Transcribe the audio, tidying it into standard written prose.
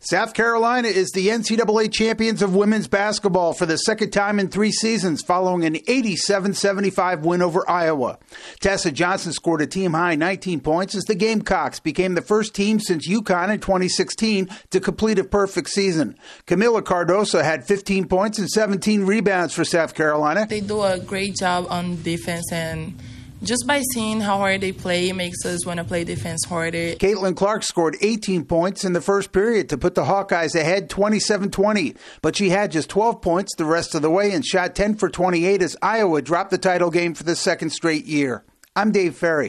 South Carolina is the NCAA champions of women's basketball for the second time in 3 seasons following an 87-75 win over Iowa. Tessa Johnson scored a team-high 19 points as the Gamecocks became the first team since UConn in 2016 to complete a perfect season. Camila Cardoso had 15 points and 17 rebounds for South Carolina. They do a great job on defense, and just by seeing how hard they play, it makes us want to play defense harder. Caitlin Clark scored 18 points in the first period to put the Hawkeyes ahead 27-20. But she had just 12 points the rest of the way and shot 10 for 28 as Iowa dropped the title game for the second straight year. I'm Dave Ferry.